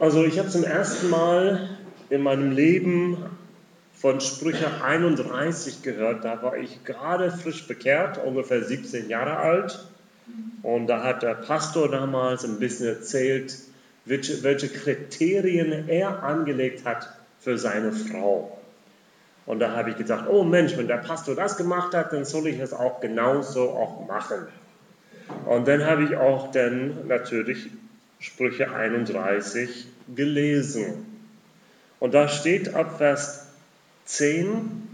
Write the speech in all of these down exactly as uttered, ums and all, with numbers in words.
Also ich habe zum ersten Mal in meinem Leben von Sprüche einunddreißig gehört. Da war ich gerade frisch bekehrt, ungefähr siebzehn Jahre alt. Und da hat der Pastor damals ein bisschen erzählt, welche, welche Kriterien er angelegt hat für seine Frau. Und da habe ich gesagt, oh Mensch, wenn der Pastor das gemacht hat, dann soll ich es auch genauso auch machen. Und dann habe ich auch dann natürlich Sprüche einunddreißig gelesen. Und da steht ab Vers zehn,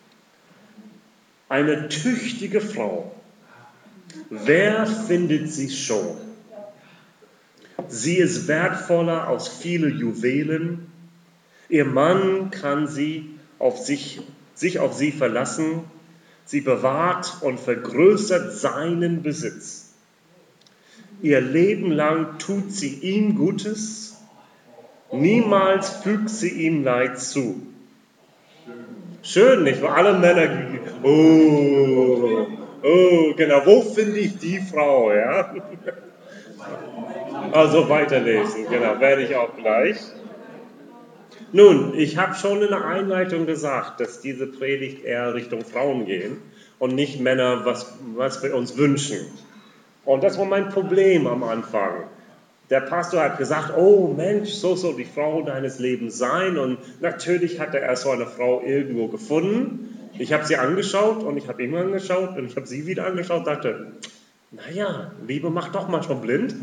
eine tüchtige Frau, wer findet sie schon? Sie ist wertvoller als viele Juwelen. Ihr Mann kann sie auf sich, sich auf sie verlassen. Sie bewahrt und vergrößert seinen Besitz. Ihr Leben lang tut sie ihm Gutes. Niemals fügt sie ihm Leid zu. Schön, nicht wahr? Alle Männer, oh, oh, genau, wo finde ich die Frau, ja? Also weiterlesen, genau, werde ich auch gleich. Nun, ich habe schon in der Einleitung gesagt, dass diese Predigt eher Richtung Frauen gehen und nicht Männer, was, was wir uns wünschen. Und das war mein Problem am Anfang. Der Pastor hat gesagt, oh Mensch, so soll die Frau deines Lebens sein. Und natürlich hat er so eine Frau irgendwo gefunden. Ich habe sie angeschaut und ich habe ihn angeschaut und ich habe sie wieder angeschaut und dachte, naja, Liebe macht doch manchmal blind.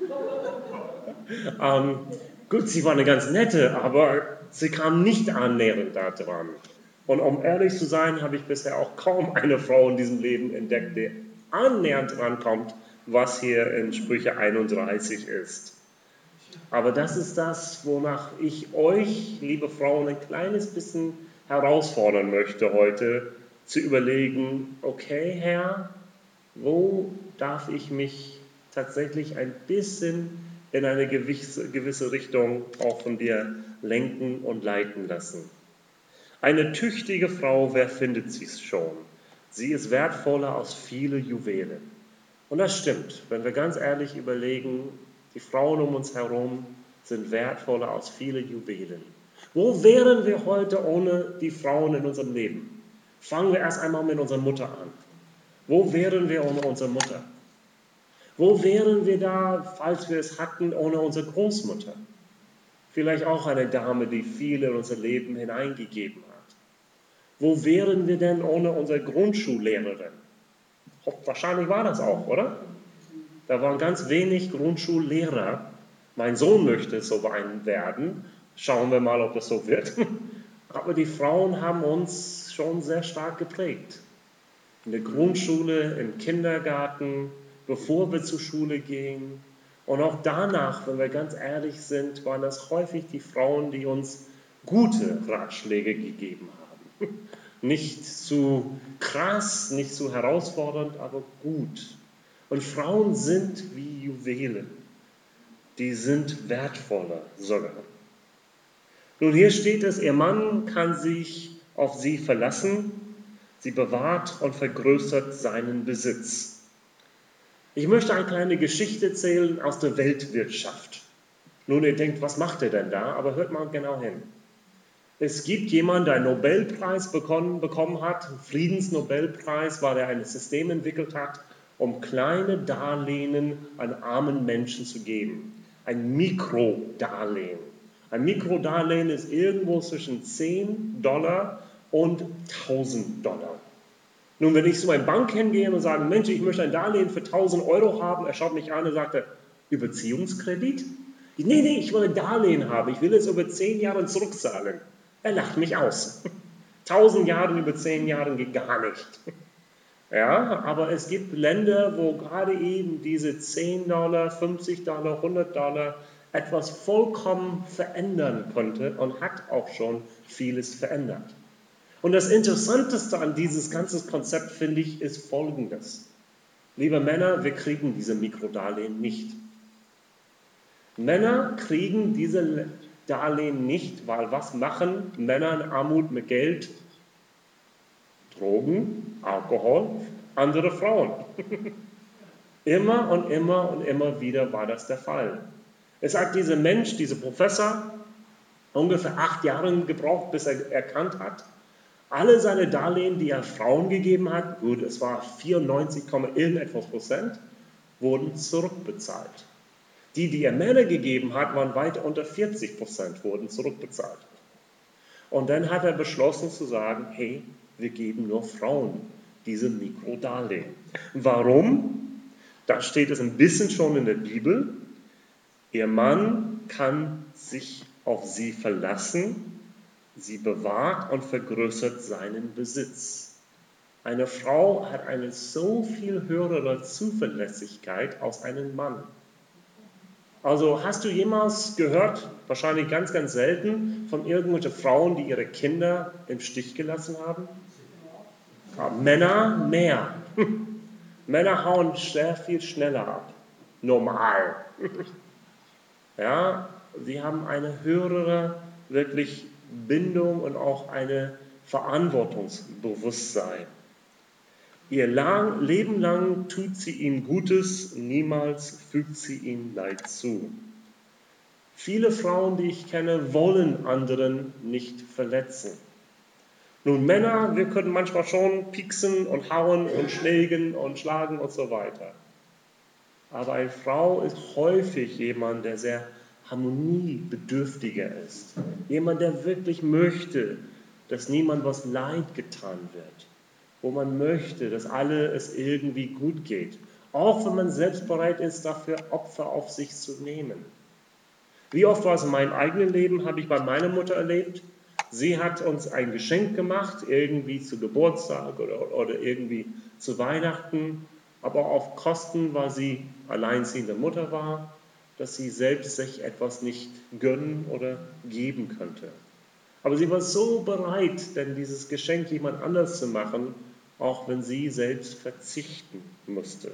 ähm, gut, sie war eine ganz nette, aber sie kam nicht annähernd da dran. Und um ehrlich zu sein, habe ich bisher auch kaum eine Frau in diesem Leben entdeckt, die annähernd rankommt, was hier in Sprüche einunddreißig ist. Aber das ist das, wonach ich euch, liebe Frauen, ein kleines bisschen herausfordern möchte heute, zu überlegen, okay, Herr, wo darf ich mich tatsächlich ein bisschen in eine gewisse, gewisse Richtung auch von dir lenken und leiten lassen? Eine tüchtige Frau, wer findet sie schon? Sie ist wertvoller als viele Juwelen. Und das stimmt, wenn wir ganz ehrlich überlegen, die Frauen um uns herum sind wertvoller als viele Juwelen. Wo wären wir heute ohne die Frauen in unserem Leben? Fangen wir erst einmal mit unserer Mutter an. Wo wären wir ohne unsere Mutter? Wo wären wir da, falls wir es hatten, ohne unsere Großmutter? Vielleicht auch eine Dame, die viel in unser Leben hineingegeben hat. Wo wären wir denn ohne unsere Grundschullehrerin? Wahrscheinlich war das auch, oder? Da waren ganz wenig Grundschullehrer. Mein Sohn möchte so ein werden. Schauen wir mal, ob das so wird. Aber die Frauen haben uns schon sehr stark geprägt. In der Grundschule, im Kindergarten, bevor wir zur Schule gingen. Und auch danach, wenn wir ganz ehrlich sind, waren das häufig die Frauen, die uns gute Ratschläge gegeben haben. Nicht zu krass, nicht zu herausfordernd, aber gut. Und Frauen sind wie Juwelen. Die sind wertvoller sogar. Nun, hier steht es, ihr Mann kann sich auf sie verlassen. Sie bewahrt und vergrößert seinen Besitz. Ich möchte eine kleine Geschichte erzählen aus der Weltwirtschaft. Nun, ihr denkt, was macht er denn da? Aber hört mal genau hin. Es gibt jemanden, der einen Nobelpreis bekommen, bekommen hat, einen Friedensnobelpreis, weil er ein System entwickelt hat, um kleine Darlehen an armen Menschen zu geben. Ein Mikrodarlehen. Ein Mikrodarlehen ist irgendwo zwischen zehn Dollar und tausend Dollar. Nun, wenn ich zu meiner Bank hingehe und sage, Mensch, ich möchte ein Darlehen für tausend Euro haben, er schaut mich an und sagt, Überziehungskredit? Nee, nee, ich will ein Darlehen haben, ich will es über zehn Jahre zurückzahlen. Er lacht mich aus. tausend Jahre über zehn Jahre geht gar nicht. Ja, aber es gibt Länder, wo gerade eben diese zehn Dollar, fünfzig Dollar, hundert Dollar etwas vollkommen verändern konnte und hat auch schon vieles verändert. Und das Interessanteste an dieses ganze Konzept, finde ich, ist Folgendes. Liebe Männer, wir kriegen diese Mikrodarlehen nicht. Männer kriegen diese Darlehen nicht, weil was machen Männer in Armut mit Geld? Drogen, Alkohol, andere Frauen. Immer und immer und immer wieder war das der Fall. Es hat dieser Mensch, dieser Professor, ungefähr acht Jahre gebraucht, bis er erkannt hat, alle seine Darlehen, die er Frauen gegeben hat, gut, es war vierundneunzig, irgendetwas Prozent, wurden zurückbezahlt. Die, die er Männer gegeben hat, waren weit unter vierzig Prozent, wurden zurückbezahlt. Und dann hat er beschlossen zu sagen, hey, wir geben nur Frauen diese Mikrodarlehen. Warum? Da steht es ein bisschen schon in der Bibel. Ihr Mann kann sich auf sie verlassen, sie bewahrt und vergrößert seinen Besitz. Eine Frau hat eine so viel höhere Zuverlässigkeit als einen Mann. Also hast du jemals gehört, wahrscheinlich ganz, ganz selten, von irgendwelchen Frauen, die ihre Kinder im Stich gelassen haben? Ja, Männer mehr. Männer hauen sehr viel schneller ab. Normal. Ja, sie haben eine höhere wirklich Bindung und auch eine Verantwortungsbewusstsein. Ihr lang, Leben lang tut sie ihm Gutes, niemals fügt sie ihm Leid zu. Viele Frauen, die ich kenne, wollen anderen nicht verletzen. Nun, Männer, wir können manchmal schon pieksen und hauen und schlägen und schlagen und so weiter. Aber eine Frau ist häufig jemand, der sehr harmoniebedürftiger ist. Jemand, der wirklich möchte, dass niemand was Leid getan wird. Wo man möchte, dass alle es irgendwie gut geht. Auch wenn man selbst bereit ist, dafür Opfer auf sich zu nehmen. Wie oft war es in meinem eigenen Leben, habe ich bei meiner Mutter erlebt. Sie hat uns ein Geschenk gemacht, irgendwie zu Geburtstag oder, oder irgendwie zu Weihnachten. Aber auf Kosten, weil sie alleinziehende Mutter war, dass sie selbst sich etwas nicht gönnen oder geben könnte. Aber sie war so bereit, denn dieses Geschenk jemand anders zu machen, auch wenn sie selbst verzichten musste.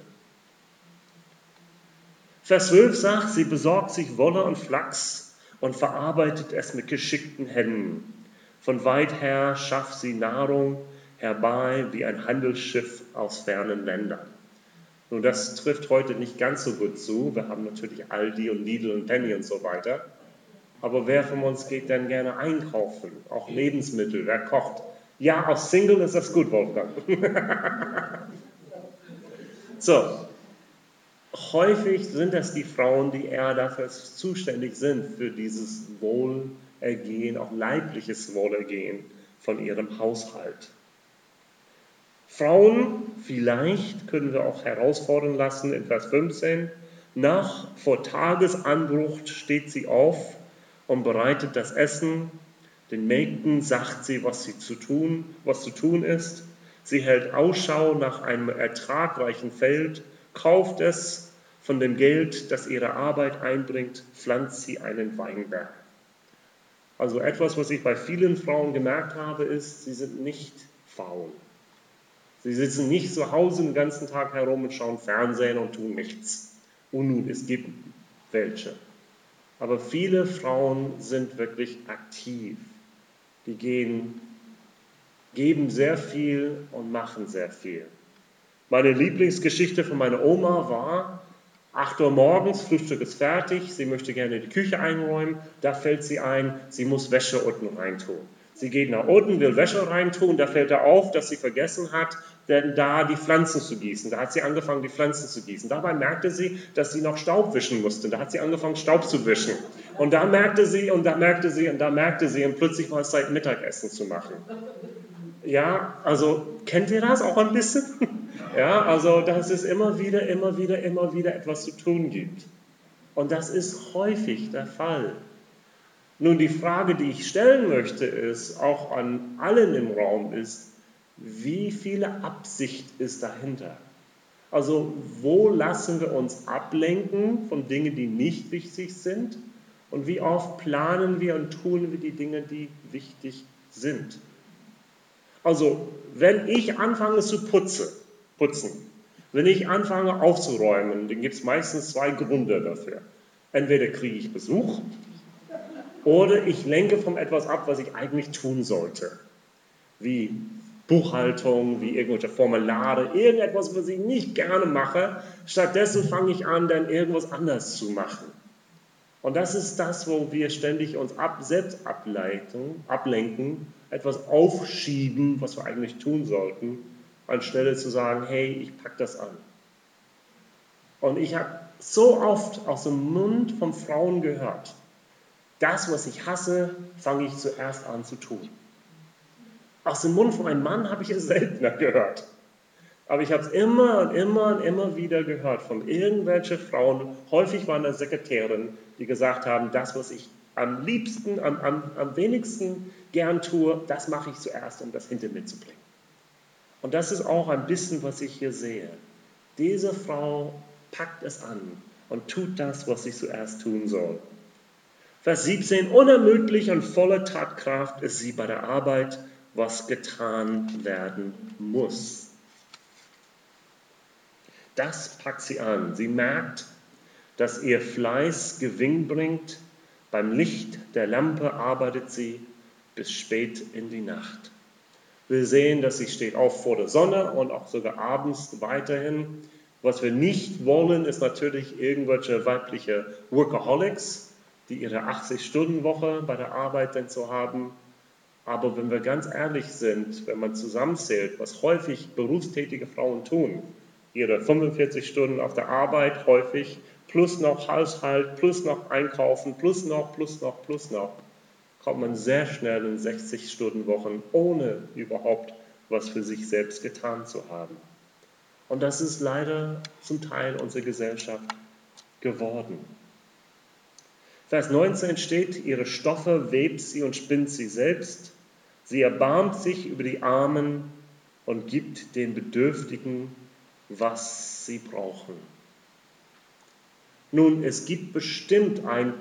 Vers zwölf sagt, sie besorgt sich Wolle und Flachs und verarbeitet es mit geschickten Händen. Von weit her schafft sie Nahrung herbei wie ein Handelsschiff aus fernen Ländern. Nun, das trifft heute nicht ganz so gut zu. Wir haben natürlich Aldi und Lidl und Penny und so weiter. Aber wer von uns geht denn gerne einkaufen? Auch Lebensmittel, wer kocht? Ja, als Single ist das gut, Wolfgang. So, häufig sind das die Frauen, die eher dafür zuständig sind, für dieses Wohlergehen, auch leibliches Wohlergehen von ihrem Haushalt. Frauen, vielleicht können wir auch herausfordern lassen in Vers fünfzehn, nach vor Tagesanbruch steht sie auf und bereitet das Essen. Den Mägden sagt sie, was sie zu tun, was zu tun ist. Sie hält Ausschau nach einem ertragreichen Feld, kauft es, von dem Geld, das ihre Arbeit einbringt, pflanzt sie einen Weinberg. Also etwas, was ich bei vielen Frauen gemerkt habe, ist, sie sind nicht faul. Sie sitzen nicht zu Hause den ganzen Tag herum und schauen Fernsehen und tun nichts. Und nun, es gibt welche. Aber viele Frauen sind wirklich aktiv. Die gehen, geben sehr viel und machen sehr viel. Meine Lieblingsgeschichte von meiner Oma war, acht Uhr morgens, Frühstück ist fertig, sie möchte gerne die Küche einräumen, da fällt sie ein, sie muss Wäsche unten reintun. Sie geht nach unten, will Wäsche reintun, da fällt ihr auf, dass sie vergessen hat, denn da die Pflanzen zu gießen. Da hat sie angefangen, die Pflanzen zu gießen. Dabei merkte sie, dass sie noch Staub wischen musste. Da hat sie angefangen, Staub zu wischen. Und da merkte sie, und da merkte sie, und da merkte sie, und plötzlich war es Zeit, Mittagessen zu machen. Ja, also, kennt ihr das auch ein bisschen? Ja, also, dass es immer wieder, immer wieder, immer wieder etwas zu tun gibt. Und das ist häufig der Fall. Nun, die Frage, die ich stellen möchte, ist, auch an allen im Raum, ist, wie viel Absicht ist dahinter? Also, wo lassen wir uns ablenken von Dingen, die nicht wichtig sind? Und wie oft planen wir und tun wir die Dinge, die wichtig sind? Also, wenn ich anfange zu putzen, putzen, wenn ich anfange aufzuräumen, dann gibt es meistens zwei Gründe dafür. Entweder kriege ich Besuch, oder ich lenke von etwas ab, was ich eigentlich tun sollte. Wie Buchhaltung, wie irgendwelche Formulare, irgendetwas, was ich nicht gerne mache. Stattdessen fange ich an, dann irgendwas anders zu machen. Und das ist das, wo wir ständig uns ab, selbst ableiten, ablenken, etwas aufschieben, was wir eigentlich tun sollten, anstelle zu sagen, hey, ich packe das an. Und ich habe so oft aus dem Mund von Frauen gehört, das, was ich hasse, fange ich zuerst an zu tun. Aus dem Mund von einem Mann habe ich es seltener gehört. Aber ich habe es immer und immer und immer wieder gehört von irgendwelchen Frauen, häufig waren das Sekretärinnen, die gesagt haben, das, was ich am liebsten, am, am, am wenigsten gern tue, das mache ich zuerst, um das hinter mir zu bringen. Und das ist auch ein bisschen, was ich hier sehe. Diese Frau packt es an und tut das, was sie zuerst tun soll. Vers siebzehn, unermüdlich und voller Tatkraft ist sie bei der Arbeit, was getan werden muss. Das packt sie an. Sie merkt, dass ihr Fleiß Gewinn bringt. Beim Licht der Lampe arbeitet sie bis spät in die Nacht. Wir sehen, dass sie steht auf vor der Sonne und auch sogar abends weiterhin. Was wir nicht wollen, ist natürlich irgendwelche weibliche Workaholics, die ihre achtzig-Stunden-Woche bei der Arbeit dann so haben. Aber wenn wir ganz ehrlich sind, wenn man zusammenzählt, was häufig berufstätige Frauen tun, ihre fünfundvierzig Stunden auf der Arbeit häufig, plus noch Haushalt, plus noch Einkaufen, plus noch, plus noch, plus noch, kommt man sehr schnell in sechzig-Stunden-Wochen, ohne überhaupt was für sich selbst getan zu haben. Und das ist leider zum Teil unserer Gesellschaft geworden. Vers neunzehn steht, ihre Stoffe webt sie und spinnt sie selbst. Sie erbarmt sich über die Armen und gibt den Bedürftigen, was sie brauchen. Nun, es gibt bestimmt ein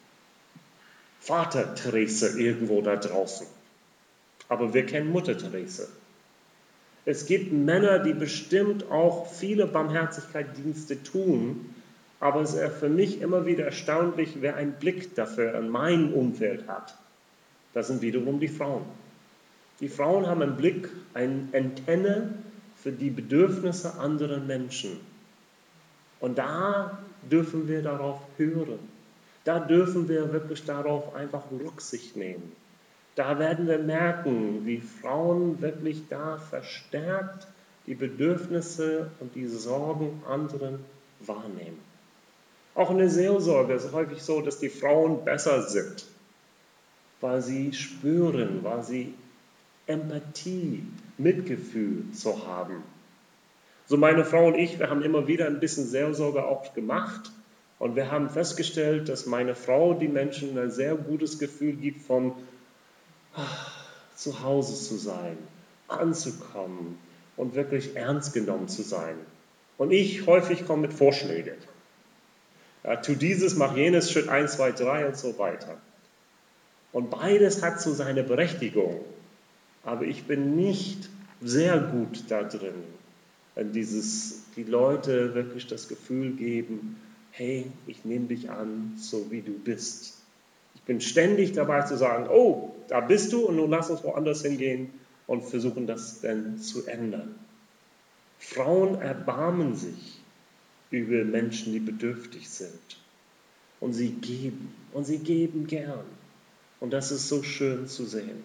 Vater Therese irgendwo da draußen, aber wir kennen Mutter Therese. Es gibt Männer, die bestimmt auch viele Barmherzigkeitsdienste tun, aber es ist für mich immer wieder erstaunlich, wer einen Blick dafür in meinem Umfeld hat. Das sind wiederum die Frauen. Die Frauen haben einen Blick, eine Antenne für die Bedürfnisse anderer Menschen. Und da dürfen wir darauf hören. Da dürfen wir wirklich darauf einfach Rücksicht nehmen. Da werden wir merken, wie Frauen wirklich da verstärkt die Bedürfnisse und die Sorgen anderen wahrnehmen. Auch in der Seelsorge ist es häufig so, dass die Frauen besser sind, weil sie spüren, weil sie Empathie, Mitgefühl zu haben. So meine Frau und ich, wir haben immer wieder ein bisschen Seelsorge auch gemacht und wir haben festgestellt, dass meine Frau die Menschen ein sehr gutes Gefühl gibt von ach, zu Hause zu sein, anzukommen und wirklich ernst genommen zu sein. Und ich häufig komme mit Vorschlägen. Ja, tu dieses, mach jenes, Schritt eins, zwei, drei und so weiter. Und beides hat so seine Berechtigung. Aber ich bin nicht sehr gut da drin, wenn dieses, die Leute wirklich das Gefühl geben, hey, ich nehme dich an, so wie du bist. Ich bin ständig dabei zu sagen, oh, da bist du und nun lass uns woanders hingehen und versuchen das dann zu ändern. Frauen erbarmen sich über Menschen, die bedürftig sind. Und sie geben, und sie geben gern. Und das ist so schön zu sehen.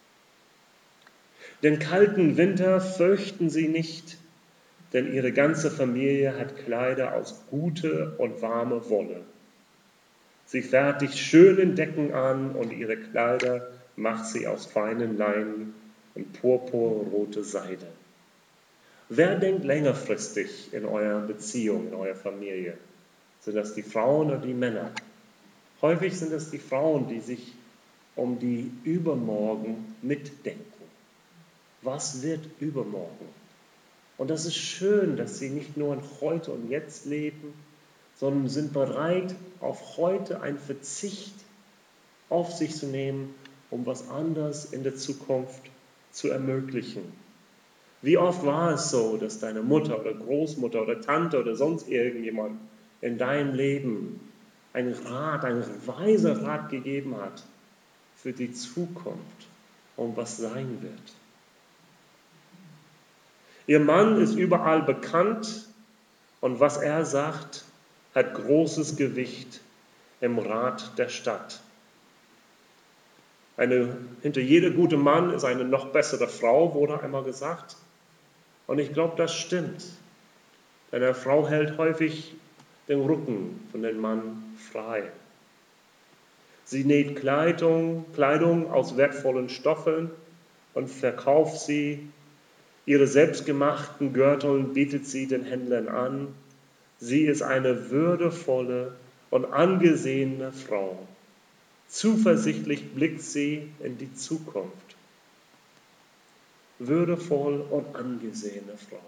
Den kalten Winter fürchten sie nicht, denn ihre ganze Familie hat Kleider aus gute und warme Wolle. Sie fertigt schöne Decken an und ihre Kleider macht sie aus feinen Leinen und purpurrote Seide. Wer denkt längerfristig in eurer Beziehung, in eurer Familie? Sind das die Frauen oder die Männer? Häufig sind es die Frauen, die sich um die Übermorgen mitdenken. Was wird übermorgen? Und das ist schön, dass sie nicht nur in heute und jetzt leben, sondern sind bereit, auf heute einen Verzicht auf sich zu nehmen, um was anderes in der Zukunft zu ermöglichen. Wie oft war es so, dass deine Mutter oder Großmutter oder Tante oder sonst irgendjemand in deinem Leben einen Rat, einen weisen Rat gegeben hat für die Zukunft und was sein wird. Ihr Mann ist überall bekannt und was er sagt, hat großes Gewicht. im Rat der Stadt. Eine, hinter jeder gute Mann ist eine noch bessere Frau, wurde einmal gesagt. Und ich glaube, das stimmt. Denn eine Frau hält häufig den Rücken von dem Mann frei. Sie näht Kleidung, Kleidung aus wertvollen Stoffen und verkauft sie. Ihre selbstgemachten Gürtel bietet sie den Händlern an. Sie ist eine würdevolle und angesehene Frau. Zuversichtlich blickt sie in die Zukunft. Würdevoll und angesehene Frau.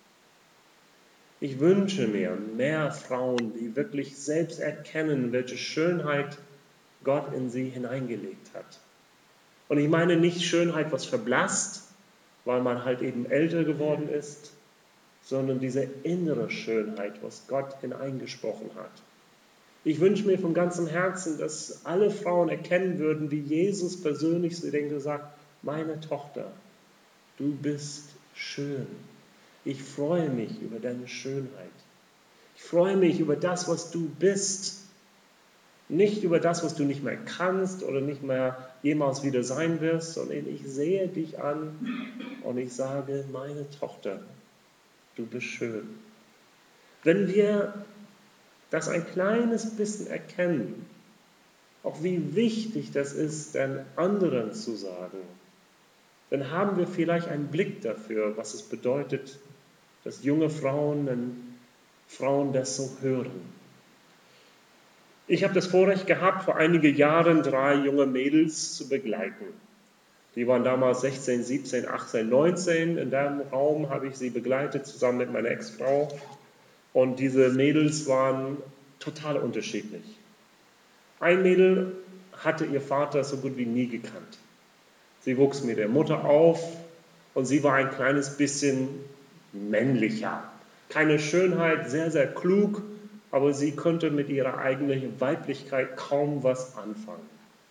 Ich wünsche mir mehr Frauen, die wirklich selbst erkennen, welche Schönheit Gott in sie hineingelegt hat. Und ich meine nicht Schönheit, was verblasst, weil man halt eben älter geworden ist, sondern diese innere Schönheit, was Gott hineingesprochen hat. Ich wünsche mir von ganzem Herzen, dass alle Frauen erkennen würden, wie Jesus persönlich zu denen sagt, meine Tochter, du bist schön. Ich freue mich über deine Schönheit. Ich freue mich über das, was du bist. Nicht über das, was du nicht mehr kannst oder nicht mehr jemals wieder sein wirst, sondern ich sehe dich an und ich sage, meine Tochter, du bist schön. Wenn wir das ein kleines bisschen erkennen, auch wie wichtig das ist, den anderen zu sagen, dann haben wir vielleicht einen Blick dafür, was es bedeutet, dass junge Frauen und Frauen das so hören. Ich habe das Vorrecht gehabt, vor einigen Jahren drei junge Mädels zu begleiten. Die waren damals sechzehn, siebzehn, achtzehn, neunzehn. In dem Raum habe ich sie begleitet, zusammen mit meiner Ex-Frau. Und diese Mädels waren total unterschiedlich. Ein Mädel hatte ihr Vater so gut wie nie gekannt. Sie wuchs mit der Mutter auf und sie war ein kleines bisschen männlicher. Keine Schönheit, sehr, sehr klug, aber sie konnte mit ihrer eigenen Weiblichkeit kaum was anfangen.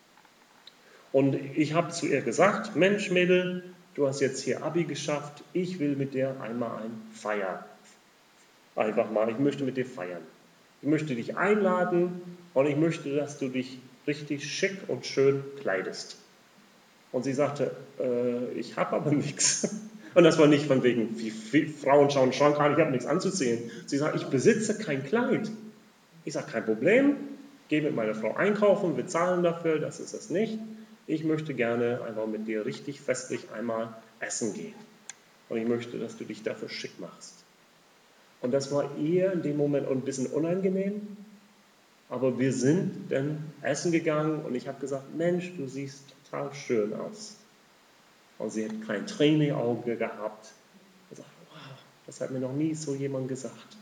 Und ich habe zu ihr gesagt, Mensch Mädel, du hast jetzt hier Abi geschafft, ich will mit dir einmal ein Feiern. Einfach mal, ich möchte mit dir feiern. Ich möchte dich einladen und ich möchte, dass du dich richtig schick und schön kleidest. Und sie sagte, äh, ich habe aber nichts. Und das war nicht von wegen, wie, wie Frauen schauen den Schrank an, ich habe nichts anzuziehen. Sie sagt, ich besitze kein Kleid. Ich sage, kein Problem, gehe mit meiner Frau einkaufen, wir zahlen dafür, das ist es nicht. Ich möchte gerne einfach mit dir richtig festlich einmal essen gehen. Und ich möchte, dass du dich dafür schick machst. Und das war ihr in dem Moment ein bisschen unangenehm. Aber wir sind dann essen gegangen und ich habe gesagt, Mensch, du siehst total schön aus. Und sie hat kein Tränen im Auge gehabt. Und sagt, wow, das hat mir noch nie so jemand gesagt.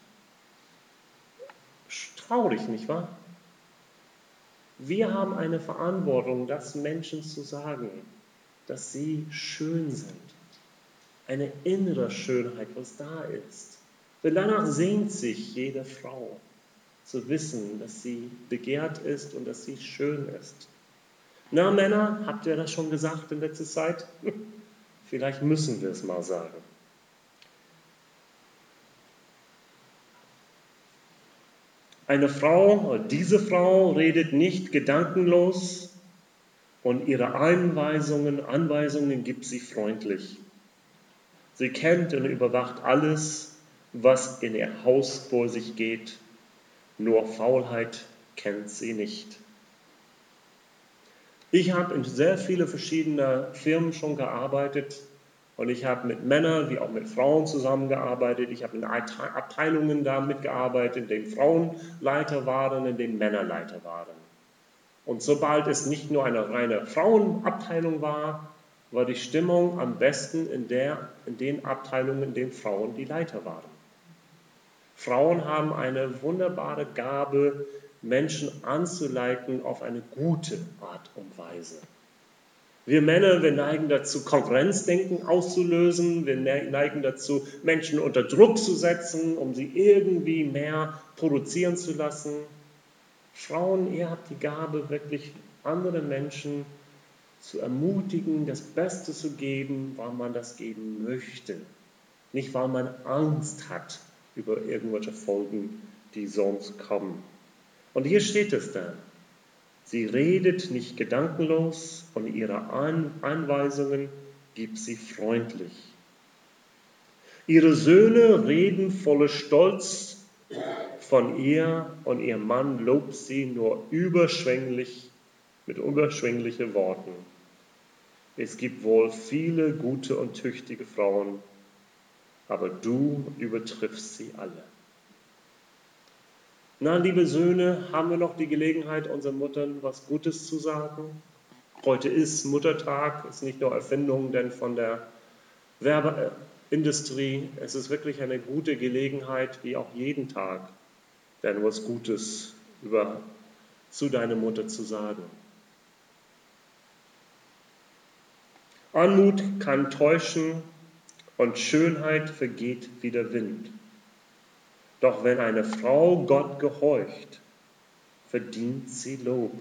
Traurig, nicht wahr? Wir haben eine Verantwortung, das Menschen zu sagen, dass sie schön sind. Eine innere Schönheit, was da ist. Denn danach sehnt sich jede Frau, zu wissen, dass sie begehrt ist und dass sie schön ist. Na Männer, habt ihr das schon gesagt in letzter Zeit? Vielleicht müssen wir es mal sagen. Eine Frau, diese Frau redet nicht gedankenlos und ihre Anweisungen, Anweisungen gibt sie freundlich. Sie kennt und überwacht alles, was in ihr Haus vor sich geht. Nur Faulheit kennt sie nicht. Ich habe in sehr vielen verschiedenen Firmen schon gearbeitet und ich habe mit Männern wie auch mit Frauen zusammengearbeitet. Ich habe in Abteilungen da mitgearbeitet, in denen Frauen Leiter waren, in denen Männer Leiter waren. Und sobald es nicht nur eine reine Frauenabteilung war, war die Stimmung am besten in, der, in den Abteilungen, in denen Frauen die Leiter waren. Frauen haben eine wunderbare Gabe, Menschen anzuleiten auf eine gute Art und Weise. Wir Männer, wir neigen dazu, Konkurrenzdenken auszulösen. Wir neigen dazu, Menschen unter Druck zu setzen, um sie irgendwie mehr produzieren zu lassen. Frauen, ihr habt die Gabe, wirklich andere Menschen zu ermutigen, das Beste zu geben, weil man das geben möchte. Nicht, weil man Angst hat über irgendwelche Folgen, die sonst kommen. Und hier steht es dann. Sie redet nicht gedankenlos und ihre Anweisungen gibt sie freundlich. Ihre Söhne reden voller Stolz von ihr und ihr Mann lobt sie nur überschwänglich mit überschwänglichen Worten. Es gibt wohl viele gute und tüchtige Frauen, aber du übertriffst sie alle. Na, liebe Söhne, haben wir noch die Gelegenheit, unseren Muttern was Gutes zu sagen? Heute ist Muttertag, ist nicht nur Erfindung denn von der Werbeindustrie. Es ist wirklich eine gute Gelegenheit, wie auch jeden Tag, denn was Gutes über, zu deiner Mutter zu sagen. Anmut kann täuschen und Schönheit vergeht wie der Wind. Doch wenn eine Frau Gott gehorcht, verdient sie Lob.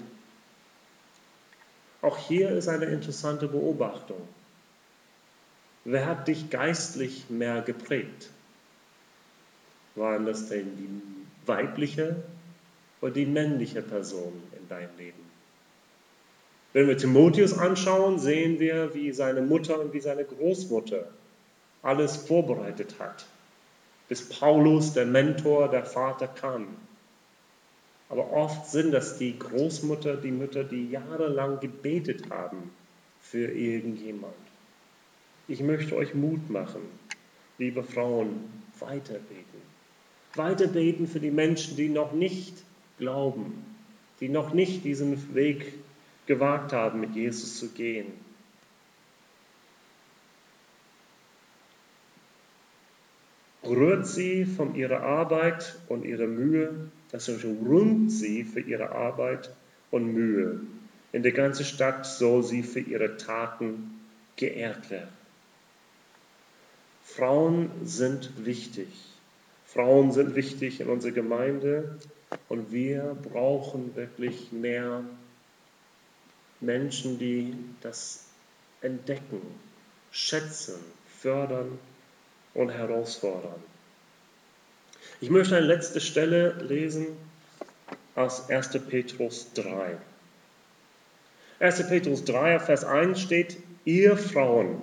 Auch hier ist eine interessante Beobachtung. Wer hat dich geistlich mehr geprägt? Waren das denn die weibliche oder die männliche Person in deinem Leben? Wenn wir Timotheus anschauen, sehen wir, wie seine Mutter und wie seine Großmutter alles vorbereitet hat, bis Paulus, der Mentor, der Vater kam. Aber oft sind das die Großmutter, die Mütter, die jahrelang gebetet haben für irgendjemand. Ich möchte euch Mut machen, liebe Frauen, weiterbeten. Weiterbeten für die Menschen, die noch nicht glauben, die noch nicht diesen Weg gewagt haben, mit Jesus zu gehen. Rührt sie von ihrer Arbeit und ihrer Mühe, das heißt, rühmt sie für ihre Arbeit und Mühe. In der ganzen Stadt soll sie für ihre Taten geehrt werden. Frauen sind wichtig. Frauen sind wichtig in unserer Gemeinde und wir brauchen wirklich mehr Menschen, die das entdecken, schätzen, fördern und herausfordern. Ich möchte eine letzte Stelle lesen aus erster Petrus drei. erster Petrus drei, Vers eins steht: Ihr Frauen,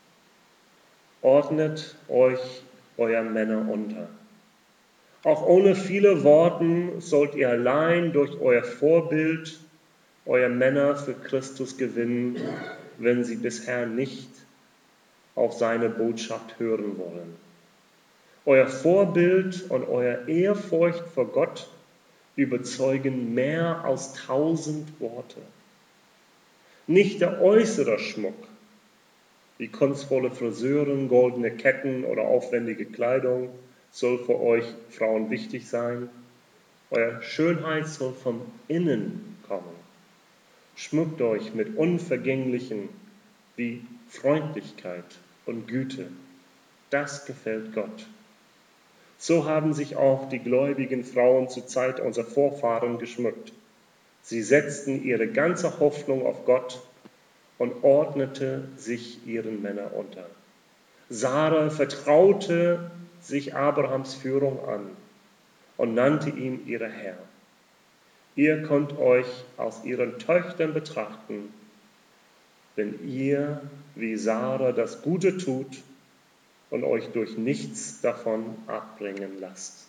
ordnet euch euren Männern unter. Auch ohne viele Worten sollt ihr allein durch euer Vorbild eure Männer für Christus gewinnen, wenn sie bisher nicht auf seine Botschaft hören wollen. Euer Vorbild und euer Ehrfurcht vor Gott überzeugen mehr als tausend Worte. Nicht der äußere Schmuck, wie kunstvolle Frisuren, goldene Ketten oder aufwendige Kleidung, soll für euch Frauen wichtig sein. Eure Schönheit soll vom Innen kommen. Schmückt euch mit Unvergänglichen wie Freundlichkeit und Güte. Das gefällt Gott. So haben sich auch die gläubigen Frauen zur Zeit unserer Vorfahren geschmückt. Sie setzten ihre ganze Hoffnung auf Gott und ordnete sich ihren Männern unter. Sarah vertraute sich Abrahams Führung an und nannte ihn ihre Herr. Ihr könnt euch aus ihren Töchtern betrachten, wenn ihr wie Sarah das Gute tut und euch durch nichts davon abbringen lasst.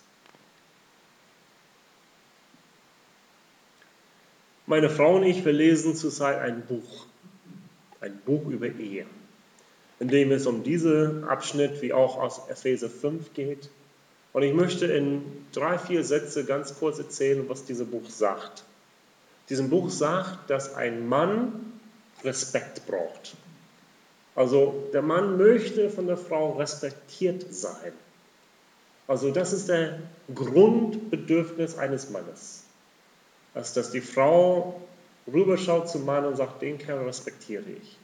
Meine Frau und ich, wir lesen zurzeit ein Buch, ein Buch über Ehe, in dem es um diesen Abschnitt wie auch aus Epheser fünf geht. Und ich möchte in drei, vier Sätze ganz kurz erzählen, was dieses Buch sagt. Dieses Buch sagt, dass ein Mann Respekt braucht. Also der Mann möchte von der Frau respektiert sein. Also das ist der Grundbedürfnis eines Mannes. Also, dass die Frau rüberschaut zum Mann und sagt, den Kerl respektiere ich.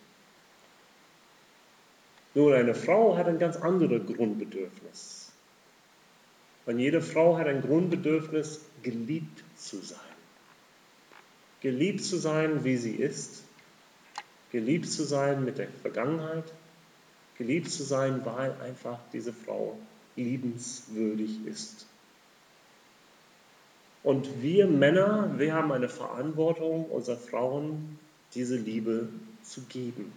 Nun, eine Frau hat ein ganz anderes Grundbedürfnis. Und jede Frau hat ein Grundbedürfnis, geliebt zu sein. Geliebt zu sein, wie sie ist. Geliebt zu sein mit der Vergangenheit. Geliebt zu sein, weil einfach diese Frau liebenswürdig ist. Und wir Männer, wir haben eine Verantwortung, unseren Frauen diese Liebe zu geben.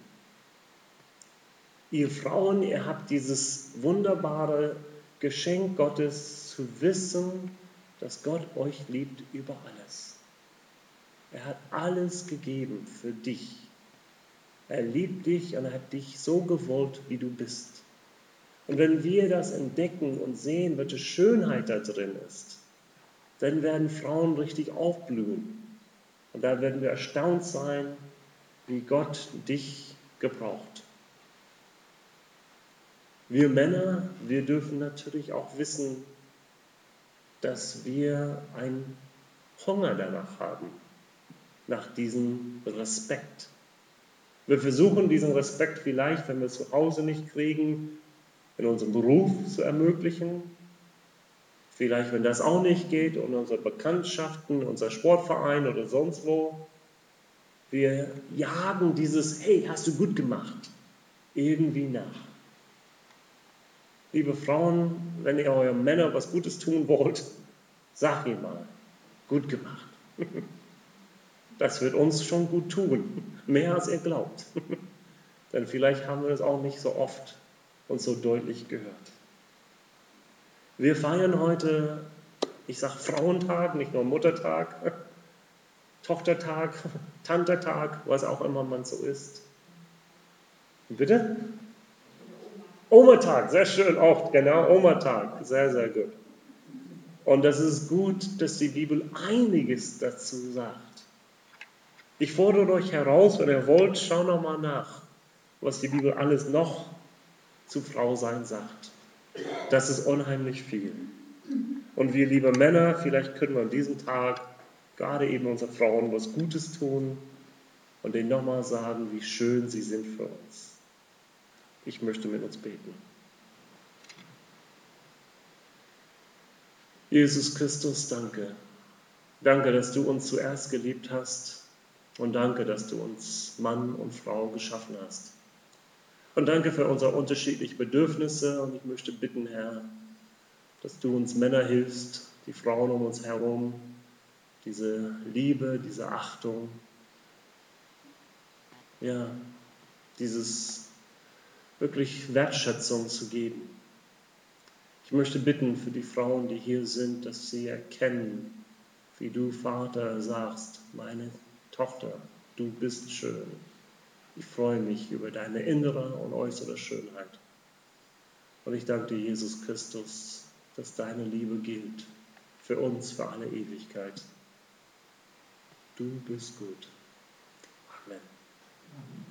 Ihr Frauen, ihr habt dieses wunderbare Geschenk Gottes zu wissen, dass Gott euch liebt über alles. Er hat alles gegeben für dich. Er liebt dich und er hat dich so gewollt, wie du bist. Und wenn wir das entdecken und sehen, welche Schönheit da drin ist, dann werden Frauen richtig aufblühen. Und da werden wir erstaunt sein, wie Gott dich gebraucht. Wir Männer, wir dürfen natürlich auch wissen, dass wir einen Hunger danach haben, nach diesem Respekt. Wir versuchen diesen Respekt vielleicht, wenn wir es zu Hause nicht kriegen, in unserem Beruf zu ermöglichen. Vielleicht, wenn das auch nicht geht, in unseren Bekanntschaften, unser Sportverein oder sonst wo. Wir jagen dieses, hey, hast du gut gemacht, irgendwie nach. Liebe Frauen, wenn ihr euren Männern was Gutes tun wollt, sag ihm mal, gut gemacht. Das wird uns schon gut tun, mehr als ihr glaubt. Denn vielleicht haben wir das auch nicht so oft und so deutlich gehört. Wir feiern heute, ich sage Frauentag, nicht nur Muttertag, Tochtertag, Tantetag, was auch immer man so ist. Bitte? Omatag, sehr schön auch, genau, Omatag, sehr, sehr gut. Und das ist gut, dass die Bibel einiges dazu sagt. Ich fordere euch heraus, wenn ihr wollt, schaut noch mal nach, was die Bibel alles noch zu Frau sein sagt. Das ist unheimlich viel. Und wir, liebe Männer, vielleicht können wir an diesem Tag gerade eben unseren Frauen was Gutes tun und denen nochmal sagen, wie schön sie sind für uns. Ich möchte mit uns beten. Jesus Christus, danke. Danke, dass du uns zuerst geliebt hast und danke, dass du uns Mann und Frau geschaffen hast. Und danke für unsere unterschiedlichen Bedürfnisse und ich möchte bitten, Herr, dass du uns Männer hilfst, die Frauen um uns herum, diese Liebe, diese Achtung, ja, dieses wirklich Wertschätzung zu geben. Ich möchte bitten für die Frauen, die hier sind, dass sie erkennen, wie du, Vater, sagst, meine Tochter, du bist schön. Ich freue mich über deine innere und äußere Schönheit. Und ich danke dir, Jesus Christus, dass deine Liebe gilt für uns, für alle Ewigkeit. Du bist gut. Amen.